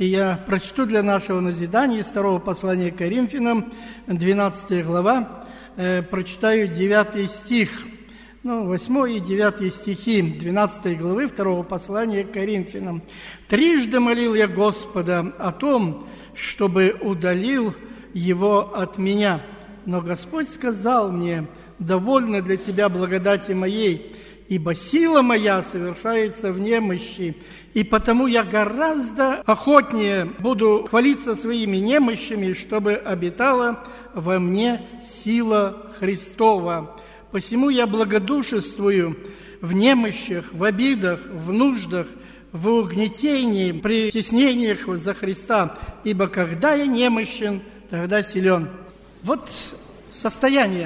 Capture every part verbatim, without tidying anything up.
И я прочту для нашего назидания из второго послания к Коринфянам, двенадцатая глава, э, прочитаю девятый стих, ну, восьмой и девятый стихи двенадцатой главы второго послания к Коринфянам. «Трижды молил я Господа о том, чтобы удалил его от меня. Но Господь сказал мне: довольно для тебя благодати моей, ибо сила моя совершается в немощи, и потому я гораздо охотнее буду хвалиться своими немощами, чтобы обитала во мне сила Христова. Посему я благодушествую в немощах, в обидах, в нуждах, в угнетении, при стеснениях за Христа, ибо когда я немощен, тогда силен». Вот состояние.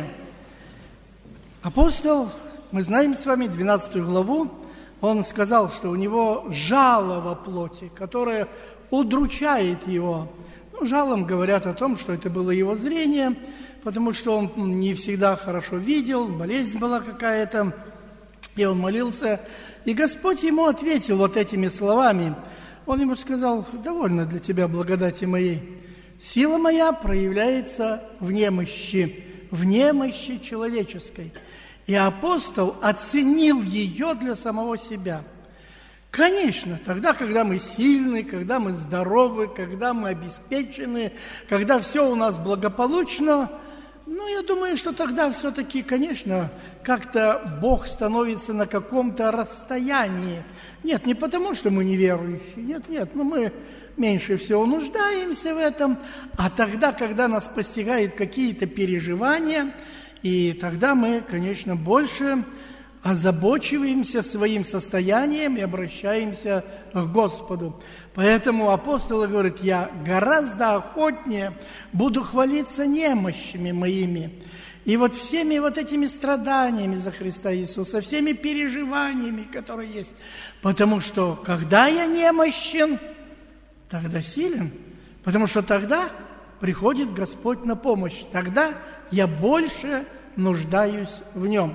Апостол, мы знаем с вами двенадцатую главу, он сказал, что у него жало во плоти, которое удручает его. Ну, жалом говорят о том, что это было его зрение, потому что он не всегда хорошо видел, болезнь была какая-то, и он молился. И Господь ему ответил вот этими словами. Он ему сказал: довольно для тебя благодати моей. Сила моя проявляется в немощи, в немощи человеческой. И апостол оценил ее для самого себя. Конечно, тогда, когда мы сильны, когда мы здоровы, когда мы обеспечены, когда все у нас благополучно, ну, я думаю, что тогда все-таки, конечно, как-то Бог становится на каком-то расстоянии. Нет, не потому, что мы неверующие, нет, нет, но мы меньше всего нуждаемся в этом, а тогда, когда нас постигают какие-то переживания, и тогда мы, конечно, больше озабочиваемся своим состоянием и обращаемся к Господу. Поэтому апостол говорит: я гораздо охотнее буду хвалиться немощами моими. И вот всеми вот этими страданиями за Христа Иисуса, всеми переживаниями, которые есть. Потому что когда я немощен, тогда силен. Потому что тогда приходит Господь на помощь. Тогда я больше нуждаюсь в Нем.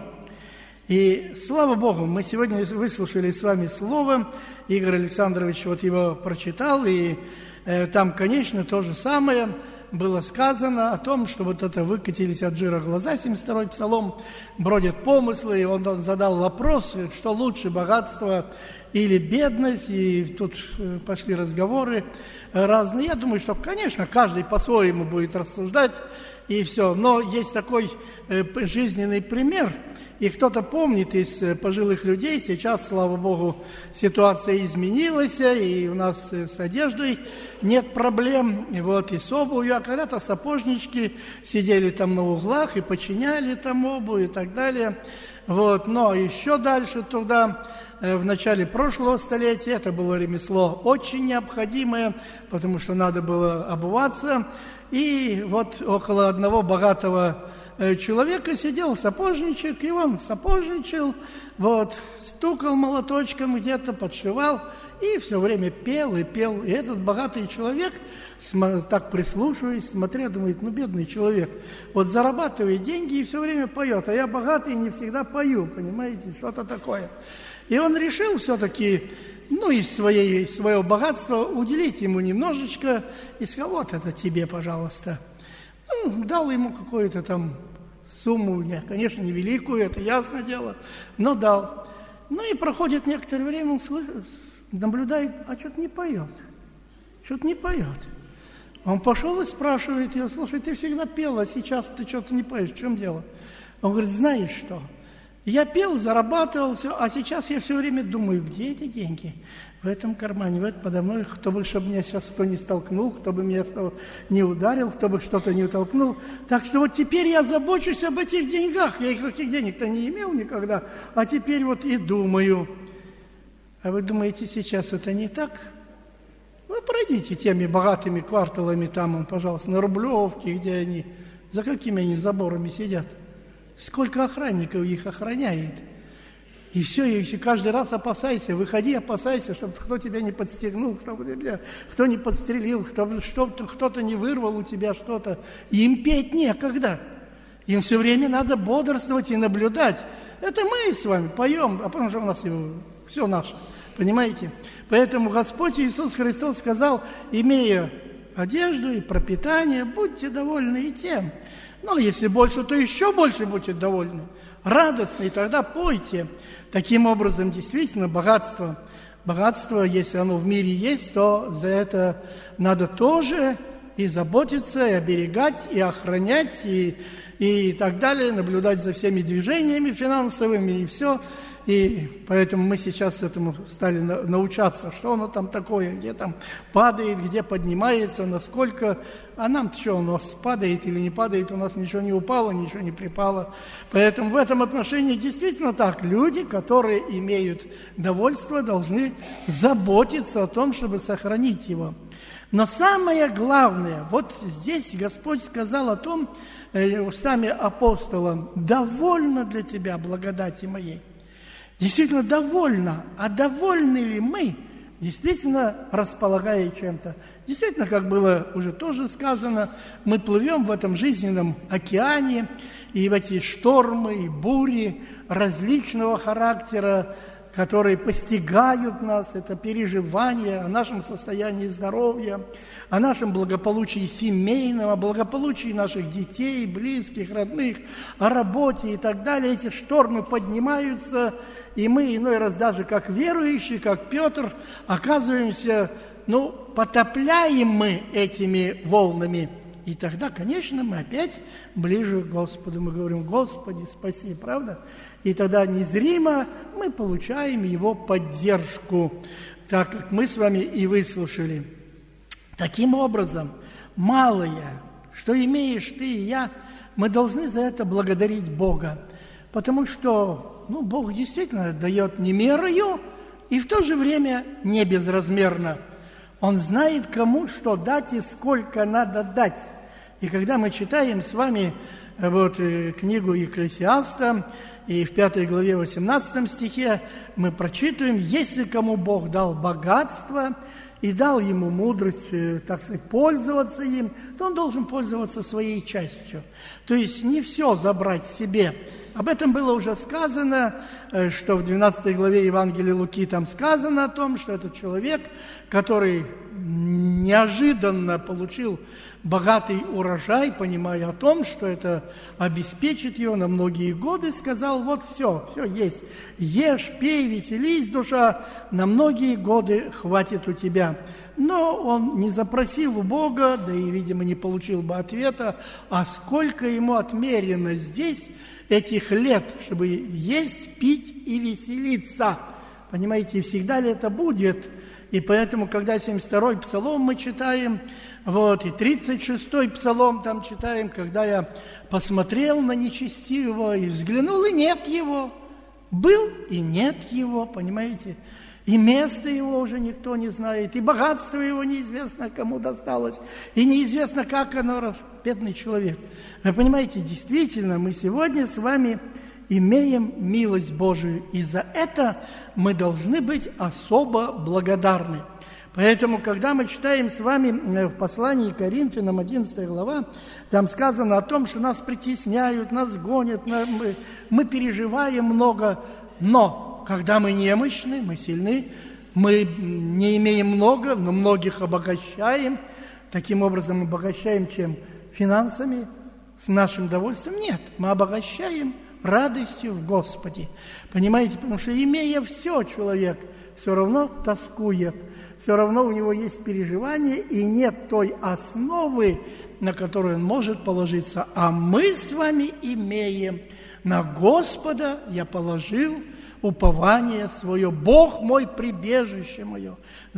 И слава Богу, мы сегодня выслушали с вами слово. Игорь Александрович вот его прочитал, и э, там, конечно, то же самое было сказано о том, что вот это выкатились от жира глаза, семьдесят второй псалом, бродят помыслы, и он, он задал вопрос, что лучше, богатство или бедность, и тут пошли разговоры разные. Я думаю, что, конечно, каждый по-своему будет рассуждать, и все. Но есть такой э, жизненный пример, и кто-то помнит из пожилых людей, сейчас, слава Богу, ситуация изменилась, и у нас с одеждой нет проблем, и вот и с обувью. А когда-то сапожнички сидели там на углах и починяли там обувь и так далее. Вот. Но еще дальше туда, в начале прошлого столетия, это было ремесло очень необходимое, потому что надо было обуваться. И вот около одного богатого человека сидел сапожничек, и он сапожничал, вот, стукал молоточком где-то, подшивал, и все время пел и пел. И этот богатый человек, так прислушиваясь, смотря, думает: ну, бедный человек, вот зарабатывает деньги и все время поет, а я богатый и не всегда пою, понимаете, что-то такое. И он решил все-таки, ну, из своей, своего богатства уделить ему немножечко, и сказал: вот это тебе, пожалуйста. Ну, дал ему какую-то там сумму, конечно, невеликую, это ясное дело, но дал. Ну и проходит некоторое время, он слышит, наблюдает, а что-то не поет, что-то не поет. Он пошел и спрашивает его: слушай, ты всегда пел, а сейчас ты что-то не поешь, в чем дело? Он говорит: знаешь что, я пел, зарабатывал все, а сейчас я все время думаю, где эти деньги? В этом кармане, в этом подо мной, кто бы, чтобы меня сейчас кто не столкнул, кто бы меня кто не ударил, кто бы что-то не утолкнул. Так что вот теперь я забочусь об этих деньгах. Я их таких денег-то не имел никогда, а теперь вот и думаю. А вы думаете, сейчас это не так? Вы пройдите теми богатыми кварталами там, пожалуйста, на Рублевке, где они, за какими они заборами сидят. Сколько охранников их охраняет. И все, и каждый раз опасайся, выходи, опасайся, чтобы кто тебя не подстегнул, чтобы тебя кто не подстрелил, чтобы кто-то не вырвал у тебя что-то. Им петь некогда. Им все время надо бодрствовать и наблюдать. Это мы с вами поем, а потому что у нас все наше. Понимаете? Поэтому Господь Иисус Христос сказал, имея одежду и пропитание, будьте довольны и тем. Но если больше, то еще больше будьте довольны. Радостны, и тогда пойте. Таким образом, действительно, богатство, богатство, если оно в мире есть, то за это надо тоже и заботиться, и оберегать, и охранять, и, и так далее, наблюдать за всеми движениями финансовыми, и все. И поэтому мы сейчас этому стали научаться, что оно там такое, где там падает, где поднимается, насколько. А нам что, у нас падает или не падает, у нас ничего не упало, ничего не припало. Поэтому в этом отношении действительно так. Люди, которые имеют довольство, должны заботиться о том, чтобы сохранить его. Но самое главное, вот здесь Господь сказал о том, э, устами апостола, «Довольно для тебя благодати моей». Действительно довольно. А довольны ли мы, действительно располагая чем-то? Действительно, как было уже тоже сказано, мы плывем в этом жизненном океане, и в эти штормы и бури различного характера, которые постигают нас, это переживания о нашем состоянии здоровья, о нашем благополучии семейном, о благополучии наших детей, близких, родных, о работе и так далее. Эти штормы поднимаются, и мы иной раз даже как верующие, как Петр, оказываемся, ну, потопляем мы этими волнами. И тогда, конечно, мы опять ближе к Господу. Мы говорим: Господи, спаси, правда? И тогда незримо мы получаем Его поддержку, так как мы с вами и выслушали. Таким образом, малое, что имеешь ты и я, мы должны за это благодарить Бога. Потому что, ну, Бог действительно дает не мерою и в то же время не безразмерно. Он знает, кому что дать и сколько надо дать. И когда мы читаем с вами вот, книгу Екклесиаста, и в пятой главе восемнадцатом стихе мы прочитываем: «Если кому Бог дал богатство и дал ему мудрость, так сказать, пользоваться им, то он должен пользоваться своей частью». То есть не все забрать себе. Об этом было уже сказано, что в двенадцатой главе Евангелия Луки там сказано о том, что этот человек, который неожиданно получил богатый урожай, понимая о том, что это обеспечит его на многие годы, сказал: вот все, все есть, ешь, пей, веселись, душа, на многие годы хватит у тебя. Но он не запросил у Бога, да и, видимо, не получил бы ответа, а сколько ему отмерено здесь этих лет, чтобы есть, пить и веселиться. Понимаете, всегда ли это будет? И поэтому, когда семьдесят второй псалом мы читаем, вот, и тридцать шестой псалом там читаем, когда я посмотрел на нечестивого и взглянул, и нет его. Был, и нет его, понимаете? И место его уже никто не знает, и богатство его неизвестно, кому досталось, и неизвестно, как оно, бедный человек. Вы понимаете, действительно, мы сегодня с вами имеем милость Божию, и за это мы должны быть особо благодарны. Поэтому, когда мы читаем с вами в послании к Коринфянам, одиннадцатая глава, там сказано о том, что нас притесняют, нас гонят, мы, мы переживаем много, но когда мы немощны, мы сильны, мы не имеем много, но многих обогащаем. Таким образом, обогащаем чем? Финансами, с нашим довольствием? Нет, мы обогащаем радостью в Господе. Понимаете, потому что, имея все, человек все равно тоскует, все равно у него есть переживания, и нет той основы, на которую он может положиться. А мы с вами имеем: на Господа я положил упование свое, Бог мой, прибежище мое,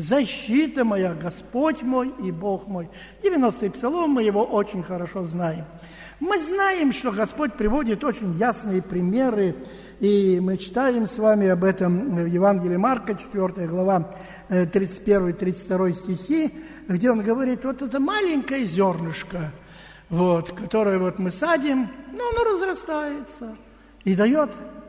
защита моя, Господь мой и Бог мой. девяностый псалом, мы его очень хорошо знаем. Мы знаем, что Господь приводит очень ясные примеры, и мы читаем с вами об этом в Евангелии Марка, четвёртая глава, тридцать первый тридцать второй стихи, где он говорит: вот это маленькое зернышко, вот, которое вот мы садим, но оно разрастается и дает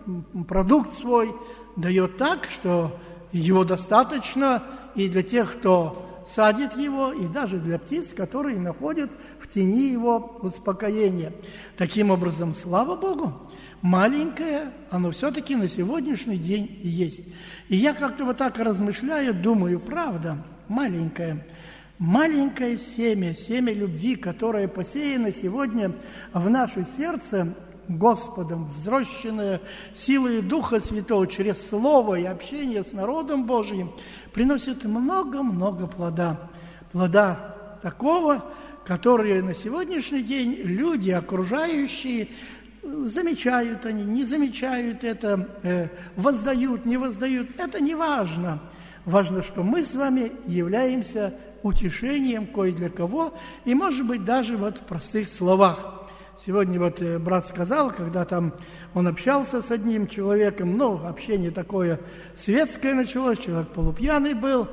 продукт свой, дает так, что его достаточно и для тех, кто садит его, и даже для птиц, которые находят в тени его успокоения. Таким образом, слава Богу, маленькое, оно все-таки на сегодняшний день есть. И я как-то вот так размышляя, думаю, правда, маленькое, маленькое семя, семя любви, которое посеяно сегодня в наше сердце Господом, взращенное силой Духа Святого через Слово и общение с народом Божьим, приносит много-много плода. Плода такого, которые на сегодняшний день люди, окружающие, замечают они, не замечают это, э, воздают, не воздают. Это не важно. Важно, что мы с вами являемся утешением кое для кого, и, может быть, даже вот в простых словах. Сегодня вот брат сказал, когда там он общался с одним человеком, ну, общение такое светское началось, человек полупьяный был,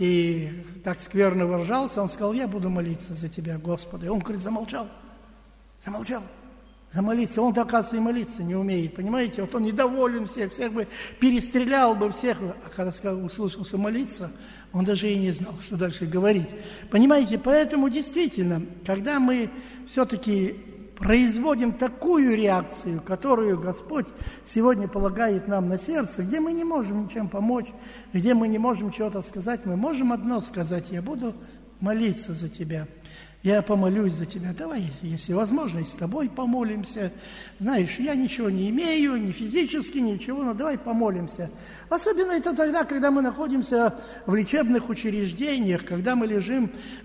и так скверно выражался, он сказал: я буду молиться за тебя, Господи. И он, говорит, замолчал, замолчал, замолиться. Он, оказывается, и молиться не умеет, понимаете? Вот он недоволен всех, всех бы перестрелял бы всех. А когда сказал, услышал, что молиться, он даже и не знал, что дальше говорить. Понимаете, поэтому действительно, когда мы все-таки производим такую реакцию, которую Господь сегодня полагает нам на сердце, где мы не можем ничем помочь, где мы не можем чего-то сказать, мы можем одно сказать: я буду молиться за тебя, я помолюсь за тебя. Давай, если возможно, и с тобой помолимся. Знаешь, я ничего не имею, ни физически, ничего, но давай помолимся. Особенно это тогда, когда мы находимся в лечебных учреждениях, когда мы лежим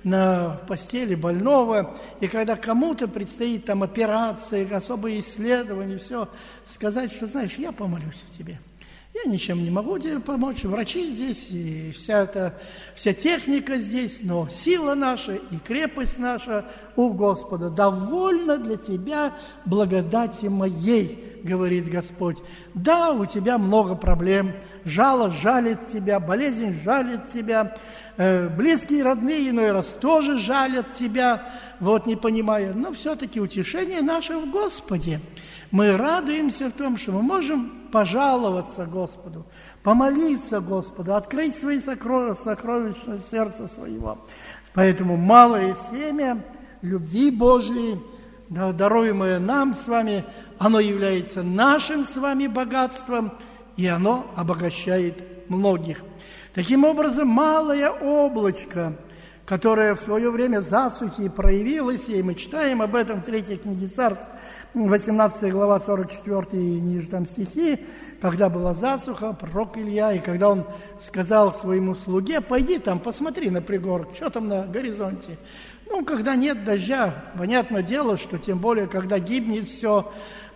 на постели больного, и когда кому-то предстоит там операция, особые исследования, все, сказать, что, знаешь, я помолюсь о тебе. Я ничем не могу тебе помочь, врачи здесь, и вся эта, вся техника здесь, но сила наша и крепость наша у Господа. Довольно для тебя благодати моей, говорит Господь. Да, у тебя много проблем, жало жалит тебя, болезнь жалит тебя, э, близкие, родные иной раз тоже жалят тебя, вот не понимая, но все-таки утешение наше в Господе. Мы радуемся в том, что мы можем пожаловаться Господу, помолиться Господу, открыть свои сокровища, сокровища сердца своего. Поэтому малое семя любви Божией, даруемое нам с вами, оно является нашим с вами богатством, и оно обогащает многих. Таким образом, малое облачко, которое в свое время засухи проявилось, и мы читаем об этом в третьей книге Царств, восемнадцатая глава, сорок четвёртый и ниже там стихи, когда была засуха, пророк Илья, и когда он сказал своему слуге: пойди там, посмотри на пригорок, что там на горизонте. Ну, когда нет дождя, понятное дело, что тем более, когда гибнет все,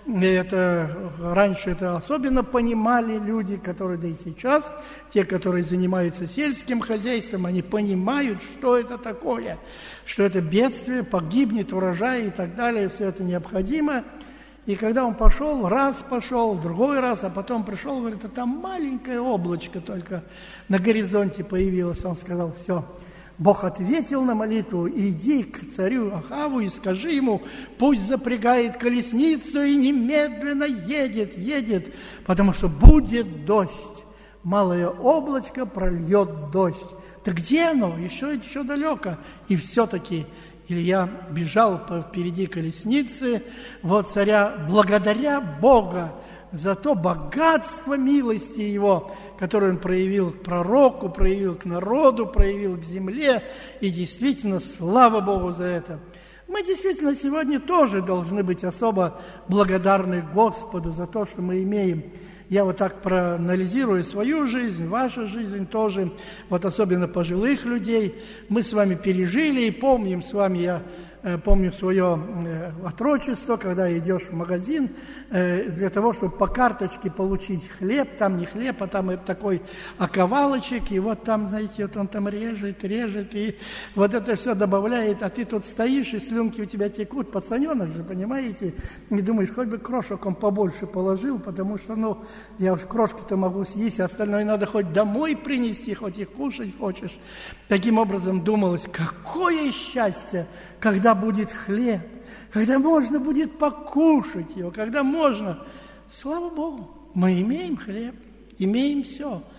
это, раньше это особенно понимали люди, которые, да и сейчас, те, которые занимаются сельским хозяйством, они понимают, что это такое, что это бедствие, погибнет урожай и так далее, все это необходимо. И когда он пошел, раз пошел, другой раз, а потом пришел, говорит: а там маленькое облачко только на горизонте появилось. Он сказал: все. Бог ответил на молитву: иди к царю Ахаву и скажи ему, пусть запрягает колесницу и немедленно едет, едет, потому что будет дождь. Малое облачко прольет дождь. Да где оно? Еще, еще далеко. И все-таки Илья бежал впереди колесницы, вот царя, благодаря Бога за то богатство милости его, которое он проявил к пророку, проявил к народу, проявил к земле. И действительно, слава Богу за это. Мы действительно сегодня тоже должны быть особо благодарны Господу за то, что мы имеем. Я вот так проанализирую свою жизнь, вашу жизнь тоже, вот особенно пожилых людей. Мы с вами пережили и помним с вами, я помню свое отрочество, когда идешь в магазин для того, чтобы по карточке получить хлеб, там не хлеб, а там такой оковалочек, и вот там, знаете, вот он там режет, режет, и вот это все добавляет, а ты тут стоишь, и слюнки у тебя текут, пацаненок же, понимаете, и думаешь, хоть бы крошек он побольше положил, потому что, ну, я уж крошки-то могу съесть, а остальное надо хоть домой принести, хоть их кушать хочешь. Таким образом думалось, какое счастье, когда будет хлеб, когда можно будет покушать его, когда можно. Слава Богу, мы имеем хлеб, имеем все.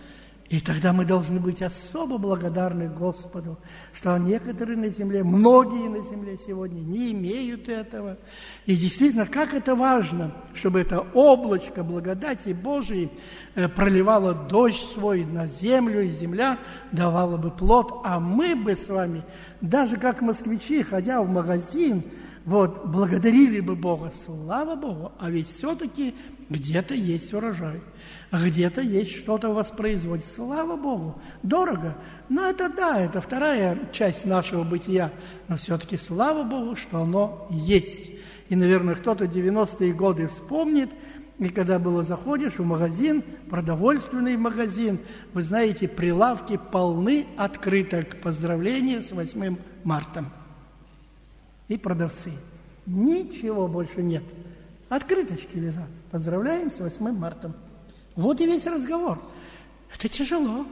И тогда мы должны быть особо благодарны Господу, что некоторые на земле, многие на земле сегодня не имеют этого. И действительно, как это важно, чтобы это облачко благодати Божией проливало дождь свой на землю, и земля давала бы плод, а мы бы с вами, даже как москвичи, ходя в магазин, вот, благодарили бы Бога. Слава Богу, а ведь все-таки где-то есть урожай. Где-то есть что-то воспроизводить. Слава Богу, дорого. Но это да, это вторая часть нашего бытия. Но все-таки слава Богу, что оно есть. И, наверное, кто-то девяностые годы вспомнит, и когда было заходишь в магазин, продовольственный магазин, вы знаете, прилавки полны открыток. Поздравления с восьмым марта. И продавцы. Ничего больше нет. Открыточки лежат. Поздравляем с восьмым марта. Вот и весь разговор. Это тяжело.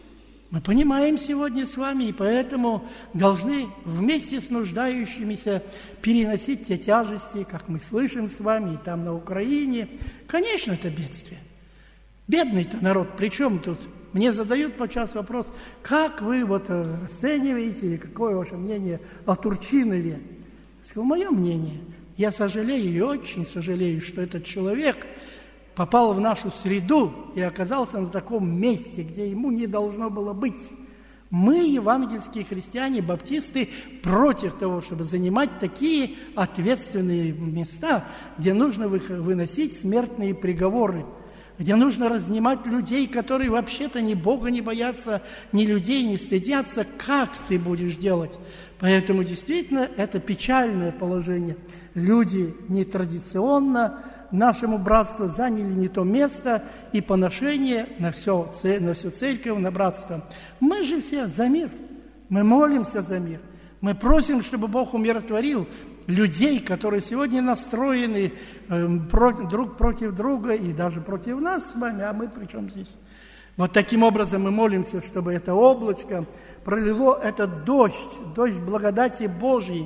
Мы понимаем сегодня с вами, и поэтому должны вместе с нуждающимися переносить те тяжести, как мы слышим с вами, и там на Украине. Конечно, это бедствие. Бедный-то народ, при чем тут? Мне задают подчас вопрос, как вы вот оцениваете, или какое ваше мнение о Турчинове? Я сказал, мое мнение, я сожалею и очень сожалею, что этот человек попал в нашу среду и оказался на таком месте, где ему не должно было быть. Мы, евангельские христиане, баптисты, против того, чтобы занимать такие ответственные места, где нужно выносить смертные приговоры, где нужно разнимать людей, которые вообще-то ни Бога не боятся, ни людей не стыдятся. Как ты будешь делать? Поэтому действительно это печальное положение. Люди нетрадиционно нашему братству заняли не то место и поношение на, все, на всю церковь, на братство. Мы же все за мир. Мы молимся за мир. Мы просим, чтобы Бог умиротворил людей, которые сегодня настроены э, про, друг против друга и даже против нас с вами, а мы при чем здесь? Вот таким образом мы молимся, чтобы это облачко пролило этот дождь, дождь благодати Божьей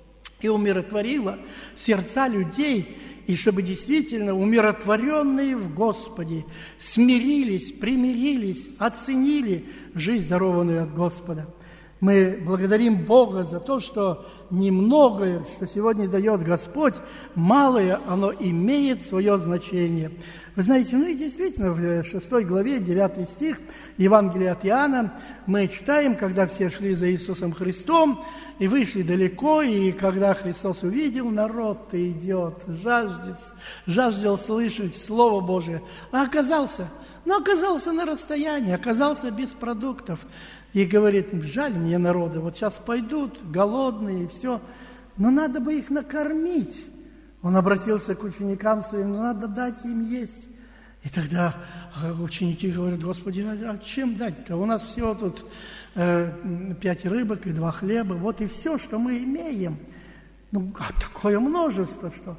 и умиротворило сердца людей, и чтобы действительно умиротворенные в Господе смирились, примирились, оценили жизнь, дарованную от Господа. Мы благодарим Бога за то, что немногое, что сегодня дает Господь, малое, оно имеет свое значение. Вы знаете, ну и действительно, в шестой главе, девятый стих Евангелия от Иоанна мы читаем, когда все шли за Иисусом Христом и вышли далеко, и когда Христос увидел, народ-то идет, жаждет, жаждал слышать Слово Божие, а оказался, но оказался на расстоянии, оказался без продуктов. И говорит, жаль мне народа, вот сейчас пойдут голодные и все, но надо бы их накормить. Он обратился к ученикам своим, но надо дать им есть. И тогда ученики говорят, Господи, а чем дать-то? У нас всего тут э, пять рыбок и два хлеба, вот и все, что мы имеем. Ну, а такое множество, что...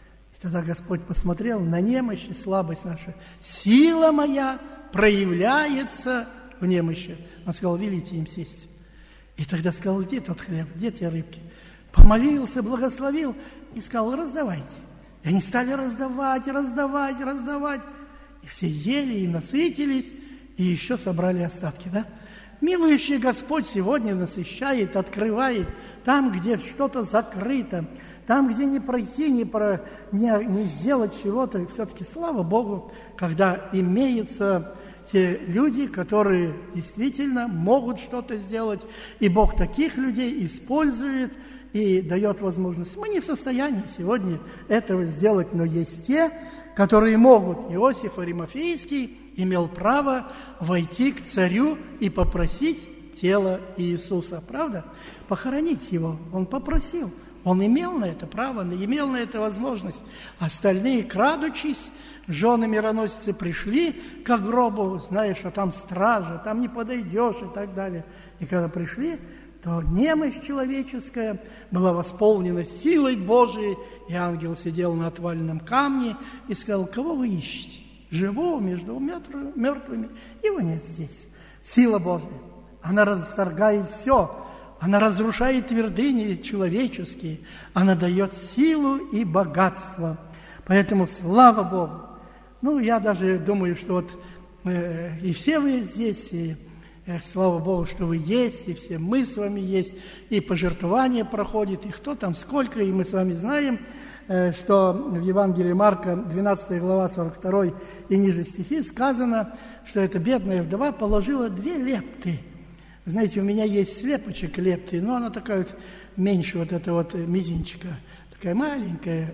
И тогда Господь посмотрел на немощь и слабость нашу. Сила моя проявляется в немощи. Он сказал, велите им сесть. И тогда сказал, где тот хлеб, где те рыбки? Помолился, благословил и сказал, раздавайте. И они стали раздавать, раздавать, раздавать. И все ели и насытились, и еще собрали остатки, да? Милующий Господь сегодня насыщает, открывает там, где что-то закрыто, там, где не пройти, не, про, не, не сделать чего-то. И все-таки слава Богу, когда имеется... те люди, которые действительно могут что-то сделать, и Бог таких людей использует и дает возможность. Мы не в состоянии сегодня этого сделать, но есть те, которые могут. Иосиф Аримафейский имел право войти к царю и попросить тело Иисуса, правда? Похоронить его. Он попросил. Он имел на это право, имел на это возможность. Остальные, крадучись, жены мироносицы пришли к гробу, знаешь, а там стража, там не подойдешь и так далее. И когда пришли, то немощь человеческая была восполнена силой Божией, и ангел сидел на отваленном камне и сказал, кого вы ищете? Живого между мертвыми? Его нет здесь. Сила Божия, она расторгает все. Она разрушает твердыни человеческие, она дает силу и богатство. Поэтому слава Богу. Ну, я даже думаю, что вот и все вы здесь, и слава Богу, что вы есть, и все мы с вами есть, и пожертвование проходит, и кто там, сколько, и мы с вами знаем, что в Евангелии Марка, двенадцатая глава, сорок второй и ниже стихи сказано, что эта бедная вдова положила две лепты. Знаете, у меня есть слепочек лепты, но она такая вот меньше вот этого вот мизинчика, такая маленькая,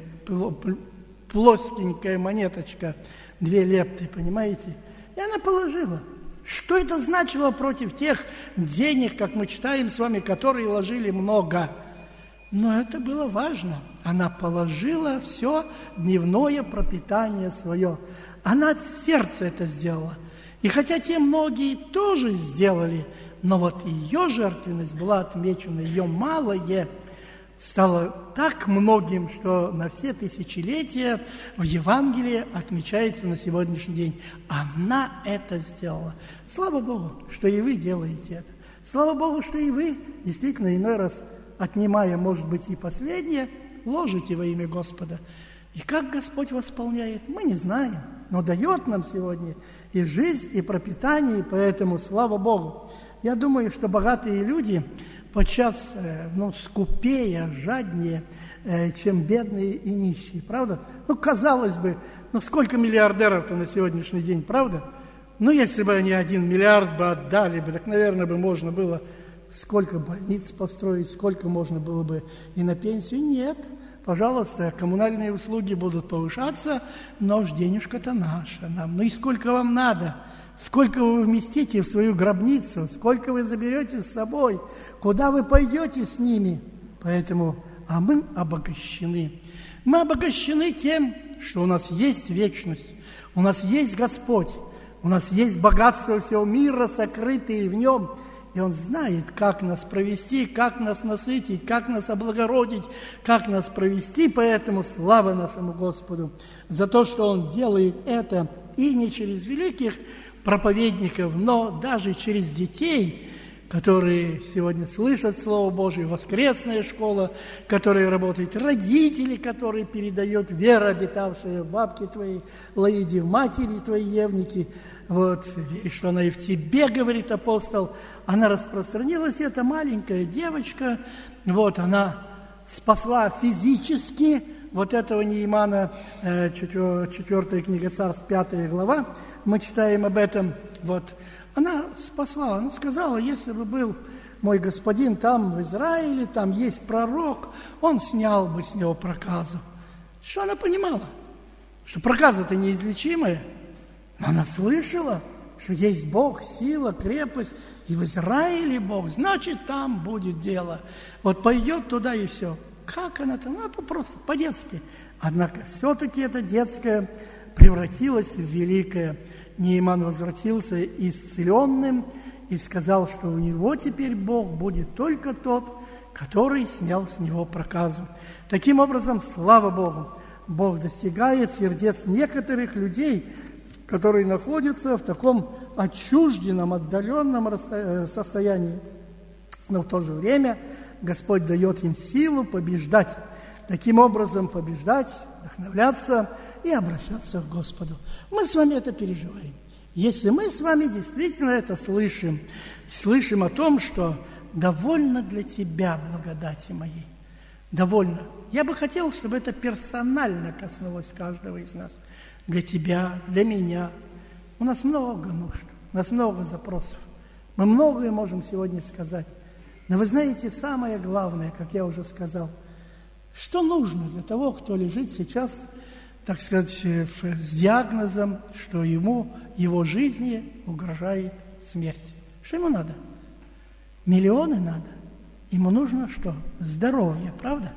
плоскенькая монеточка, две лепты, понимаете? И она положила. Что это значило против тех денег, как мы читаем с вами, которые ложили много? Но это было важно. Она положила все дневное пропитание свое. Она от сердца это сделала. И хотя те многие тоже сделали, но вот ее жертвенность была отмечена, ее малое стало так многим, что на все тысячелетия в Евангелии отмечается на сегодняшний день. Она это сделала. Слава Богу, что и вы делаете это. Слава Богу, что и вы, действительно, иной раз, отнимая, может быть, и последнее, ложите во имя Господа. И как Господь восполняет, мы не знаем, но дает нам сегодня и жизнь, и пропитание, и поэтому слава Богу. Я думаю, что богатые люди подчас, ну, скупее, жаднее, чем бедные и нищие, правда? Ну, казалось бы, ну, сколько миллиардеров-то на сегодняшний день, правда? Ну, если бы они один миллиард бы отдали бы, так, наверное, бы можно было сколько больниц построить, сколько можно было бы и на пенсию. Нет, пожалуйста, коммунальные услуги будут повышаться, но уж денежка-то наша нам. Ну и сколько вам надо? Сколько вы вместите в свою гробницу, сколько вы заберете с собой, куда вы пойдете с ними. Поэтому, а мы обогащены. Мы обогащены тем, что у нас есть вечность, у нас есть Господь, у нас есть богатство всего мира, сокрытые в Нем. И Он знает, как нас провести, как нас насытить, как нас облагородить, как нас провести. Поэтому слава нашему Господу за то, что Он делает это и не через великих проповедников, но даже через детей, которые сегодня слышат Слово Божие, воскресная школа, которая работает, родители, которые передают вера, обитавшая в бабке твоей Лаиде, в матери твоей Евнике. Вот, веришь, что она и в тебе, говорит апостол, она распространилась, эта маленькая девочка, вот, она спасла физически вот этого Неимана, четвертая книга Царств, пятая глава, мы читаем об этом, вот, она спасла, она сказала, если бы был мой господин там, в Израиле, там есть пророк, он снял бы с него проказу. Что она понимала? Что проказа-то неизлечимая, но она слышала, что есть Бог, сила, крепость, и в Израиле Бог, значит, там будет дело. Вот пойдет туда и все. Как она там? Она просто по-детски. Однако все-таки это детское превратилось в великое. Неиман возвратился исцеленным и сказал, что у него теперь Бог будет только тот, который снял с него проказу. Таким образом, слава Богу, Бог достигает сердец некоторых людей, которые находятся в таком отчужденном, отдаленном состоянии. Но в то же время Господь дает им силу побеждать. Таким образом, побеждать, вдохновляться и обращаться к Господу. Мы с вами это переживаем. Если мы с вами действительно это слышим, слышим о том, что довольно для Тебя благодати моей, довольно. Я бы хотел, чтобы это персонально коснулось каждого из нас. Для тебя, для меня. У нас много нужд, у нас много запросов. Мы многое можем сегодня сказать. Но вы знаете, самое главное, как я уже сказал, что нужно для того, кто лежит сейчас, так сказать, с диагнозом, что ему, его жизни угрожает смерть. Что ему надо? Миллионы надо. Ему нужно что? Здоровье, правда?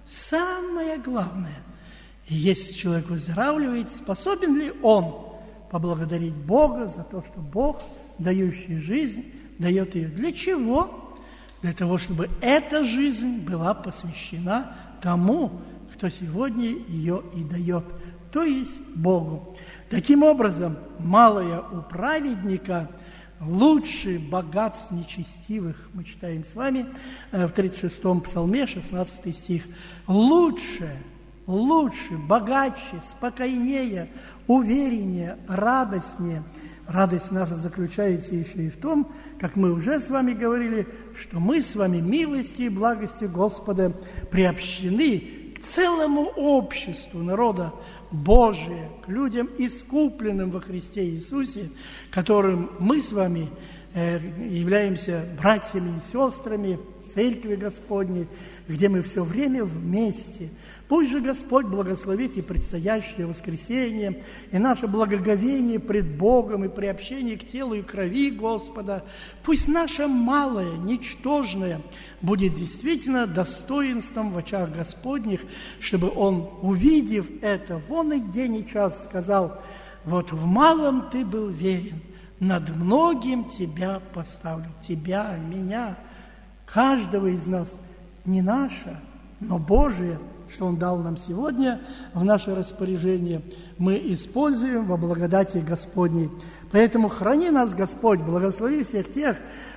Самое главное. И если человек выздоравливает, способен ли он поблагодарить Бога за то, что Бог, дающий жизнь, дает ее? Для чего? Для того, чтобы эта жизнь была посвящена тому, кто сегодня ее и дает, то есть Богу. Таким образом, малое у праведника лучше богатств нечестивых, мы читаем с вами в тридцать шестом псалме, шестнадцатый стих, лучше, лучше, богаче, спокойнее, увереннее, радостнее радость наша заключается еще и в том, как мы уже с вами говорили, что мы с вами милостью и благостью Господа приобщены к целому обществу народа Божия, к людям, искупленным во Христе Иисусе, которым мы с вами являемся братьями и сестрами Церкви Господней, где мы все время вместе. Пусть же Господь благословит и предстоящее воскресенье, и наше благоговение пред Богом, и приобщение к телу и крови Господа. Пусть наше малое, ничтожное будет действительно достоинством в очах Господних, чтобы Он, увидев это, вон и день и час сказал: вот в малом ты был верен, над многим тебя поставлю, тебя, меня, каждого из нас, не наше, но Божие, что Он дал нам сегодня в наше распоряжение, мы используем во благодати Господней. Поэтому храни нас, Господь, благослови всех тех,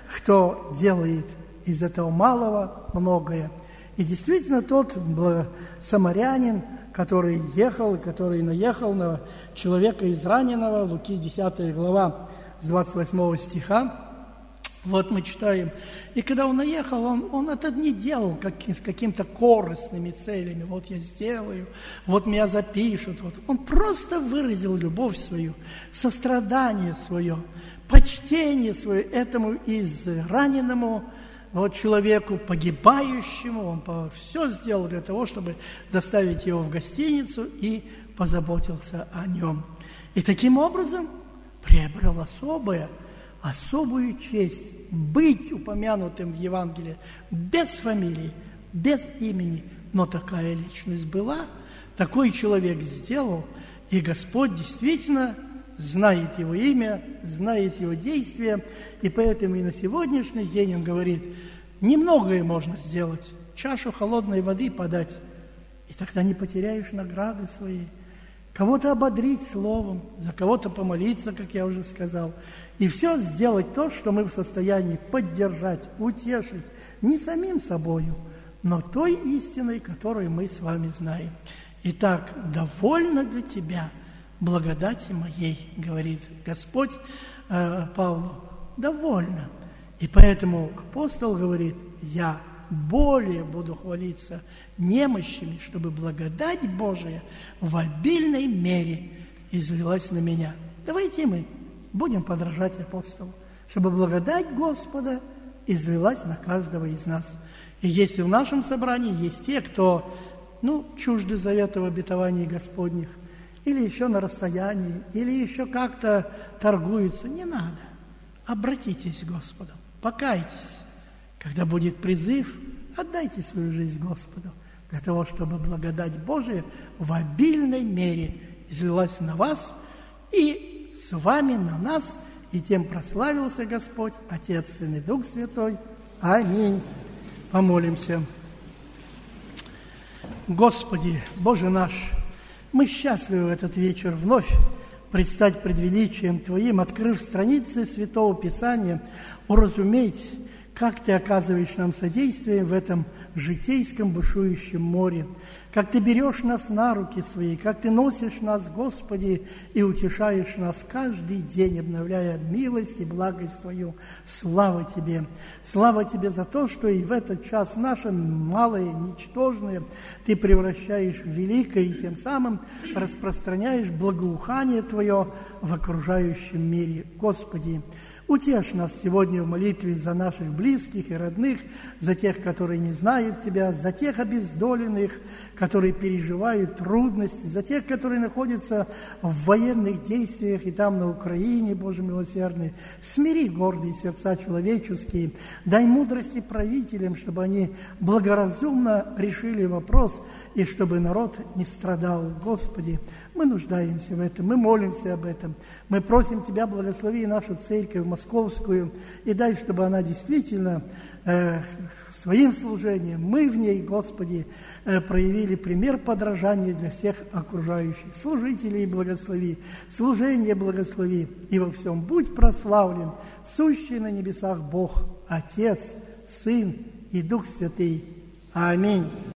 кто делает из этого малого многое. И действительно тот самарянин, который ехал, который наехал на человека израненного, Луки десятая глава, с двадцать восьмого стиха, вот мы читаем. И когда он наехал, он, он это не делал как, с какими-то корыстными целями. Вот я сделаю, вот меня запишут. Вот. Он просто выразил любовь свою, сострадание свое, почтение свое этому израненному вот, человеку, погибающему. Он все сделал для того, чтобы доставить его в гостиницу и позаботился о нем. И таким образом приобрел особое, особую честь быть упомянутым в Евангелии без фамилии, без имени. Но такая личность была, такой человек сделал, и Господь действительно знает его имя, знает его действия, и поэтому и на сегодняшний день Он говорит: немногое можно сделать, чашу холодной воды подать, и тогда не потеряешь награды своей. Кого-то ободрить словом, за кого-то помолиться, как я уже сказал, и все сделать то, что мы в состоянии поддержать, утешить не самим собою, но той истиной, которую мы с вами знаем. Итак, довольно для тебя благодати моей, говорит Господь э, Павлу, довольно. И поэтому апостол говорит: я более буду хвалиться немощами, чтобы благодать Божия в обильной мере излилась на меня. Давайте мы будем подражать апостолу, чтобы благодать Господа излилась на каждого из нас. И если в нашем собрании есть те, кто, ну, чужды заветов обетований Господних, или еще на расстоянии, или еще как-то торгуются, не надо. Обратитесь к Господу, покайтесь. Когда будет призыв, отдайте свою жизнь Господу, для того, чтобы благодать Божия в обильной мере излилась на вас и с вами на нас, и тем прославился Господь, Отец, Сын и Дух Святой. Аминь. Помолимся. Господи, Боже наш, мы счастливы в этот вечер вновь предстать пред величием Твоим, открыв страницы Святого Писания, уразуметь, как Ты оказываешь нам содействие в этом житейском бушующем море, как Ты берешь нас на руки Свои, как Ты носишь нас, Господи, и утешаешь нас каждый день, обновляя милость и благость Твою. Слава Тебе! Слава Тебе за то, что и в этот час наше малое, ничтожное Ты превращаешь в великое, и тем самым распространяешь благоухание Твое в окружающем мире. Господи, утешь нас сегодня в молитве за наших близких и родных, за тех, которые не знают Тебя, за тех обездоленных, которые переживают трудности, за тех, которые находятся в военных действиях и там на Украине, Боже милосердный. Смири гордые сердца человеческие, дай мудрости правителям, чтобы они благоразумно решили вопрос и чтобы народ не страдал. Господи, мы нуждаемся в этом, мы молимся об этом. Мы просим Тебя, благослови нашу церковь московскую и дай, чтобы она действительно э, своим служением, мы в ней, Господи, э, проявили пример подражания для всех окружающих. Служителей благослови, служение благослови, и во всем будь прославлен сущий на небесах Бог, Отец, Сын и Дух Святый. Аминь.